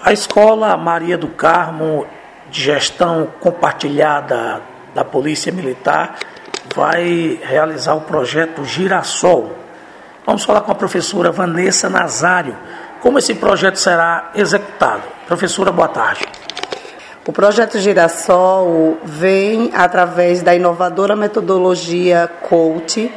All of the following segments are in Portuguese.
A Escola Maria do Carmo, de gestão compartilhada da Polícia Militar, vai realizar o projeto Girassol. Vamos falar com a professora Vanessa Nazário, como esse projeto será executado. Professora, boa tarde. O projeto Girassol vem, através da inovadora metodologia COACH,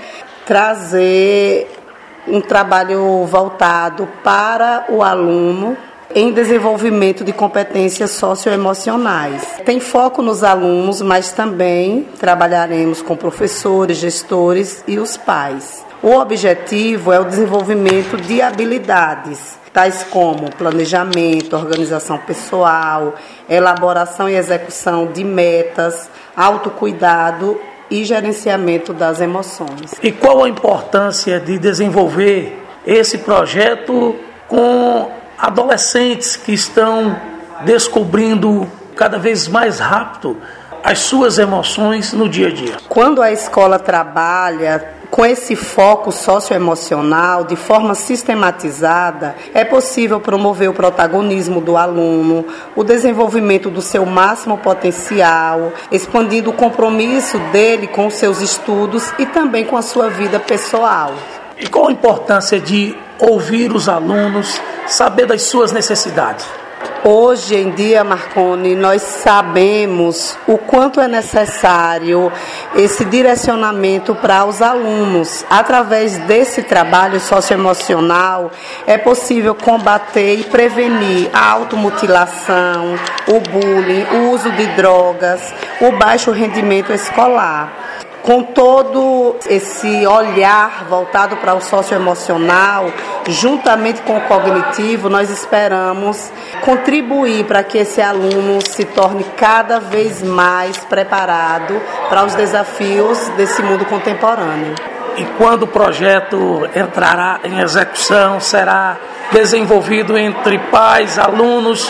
trazer um trabalho voltado para o aluno em desenvolvimento de competências socioemocionais. Tem foco nos alunos, mas também trabalharemos com professores, gestores e os pais. O objetivo é o desenvolvimento de habilidades, tais como planejamento, organização pessoal, elaboração e execução de metas, autocuidado e gerenciamento das emoções. E qual a importância de desenvolver esse projeto com adolescentes que estão descobrindo cada vez mais rápido as suas emoções no dia a dia? Quando a escola trabalha com esse foco socioemocional de forma sistematizada, é possível promover o protagonismo do aluno, o desenvolvimento do seu máximo potencial, expandindo o compromisso dele com os seus estudos e também com a sua vida pessoal. E qual a importância de ouvir os alunos, saber das suas necessidades? Hoje em dia, Marconi, nós sabemos o quanto é necessário esse direcionamento para os alunos. Através desse trabalho socioemocional, é possível combater e prevenir a automutilação, o bullying, o uso de drogas, o baixo rendimento escolar. Com todo esse olhar voltado para o socioemocional, juntamente com o cognitivo, nós esperamos contribuir para que esse aluno se torne cada vez mais preparado para os desafios desse mundo contemporâneo. E quando o projeto entrará em execução, será desenvolvido entre pais, alunos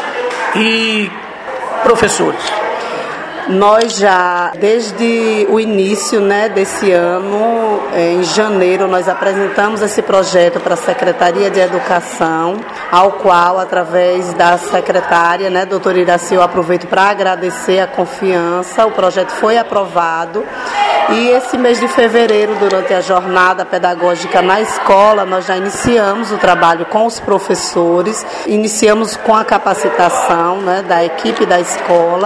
e professores? Nós já, desde o início desse ano, em janeiro, nós apresentamos esse projeto para a Secretaria de Educação, ao qual, através da secretária, doutora Iraci, eu aproveito para agradecer a confiança. O projeto foi aprovado e esse mês de fevereiro, durante a jornada pedagógica na escola, nós já iniciamos o trabalho com os professores, iniciamos com a capacitação da equipe da escola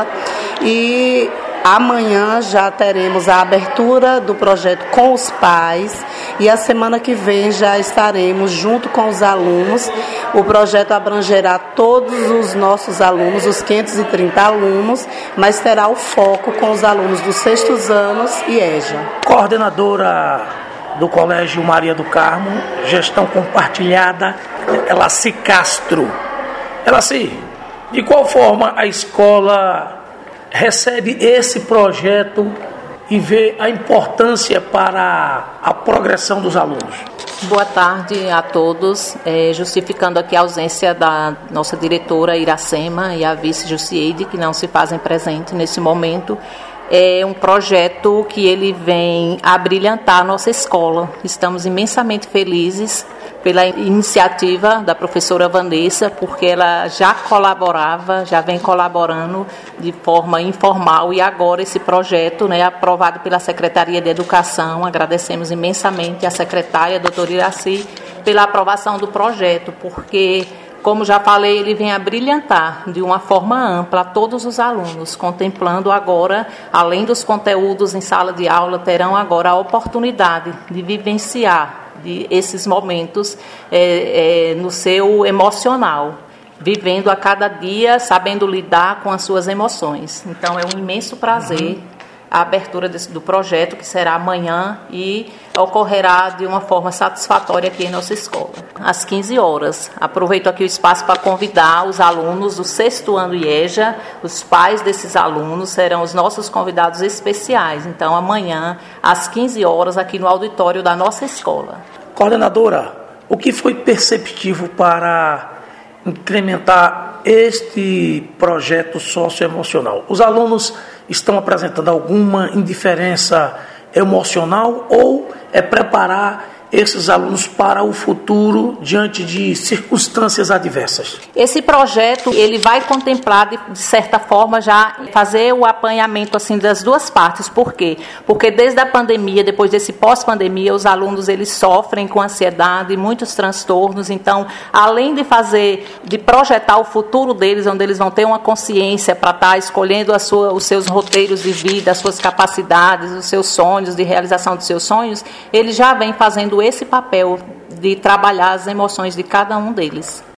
e amanhã já teremos a abertura do projeto com os pais e a semana que vem já estaremos junto com os alunos. O projeto abrangerá todos os nossos alunos, os 530 alunos, mas terá o foco com os alunos dos 6º anos e EJA. Coordenadora do Colégio Maria do Carmo, gestão compartilhada, Elaci Castro. Elaci, de qual forma a escola recebe esse projeto e vê a importância para a progressão dos alunos? Boa tarde a todos. Justificando aqui a ausência da nossa diretora Iracema e a vice Jusceide, que não se fazem presente nesse momento. É um projeto que ele vem a brilhantar a nossa escola. Estamos imensamente felizes pela iniciativa da professora Vanessa, porque ela já colaborava, já vem colaborando de forma informal e agora esse projeto, aprovado pela Secretaria de Educação. Agradecemos imensamente à secretária, a doutora Iraci, pela aprovação do projeto, porque, como já falei, ele vem a brilhantar de uma forma ampla a todos os alunos, contemplando agora, além dos conteúdos em sala de aula, terão agora a oportunidade de vivenciar esses momentos no seu emocional, vivendo a cada dia, sabendo lidar com as suas emoções. Então, é um imenso prazer a abertura do projeto, que será amanhã e ocorrerá de uma forma satisfatória aqui em nossa escola, às 15 horas. Aproveito aqui o espaço para convidar os alunos do 6º ano IEJA, os pais desses alunos serão os nossos convidados especiais. Então, amanhã, às 15 horas, aqui no auditório da nossa escola. Coordenadora, o que foi perceptivo para incrementar este projeto socioemocional? Os alunos estão apresentando alguma indiferença emocional ou é preparar esses alunos para o futuro diante de circunstâncias adversas? Esse projeto, ele vai contemplar, de certa forma, já fazer o apanhamento assim, das duas partes. Por quê? Porque desde a pandemia, depois desse pós-pandemia, os alunos eles sofrem com ansiedade, muitos transtornos. Então, além de projetar o futuro deles, onde eles vão ter uma consciência para estar escolhendo os seus roteiros de vida, as suas capacidades, os seus sonhos, de realização dos seus sonhos, eles já vêm fazendo esse papel de trabalhar as emoções de cada um deles.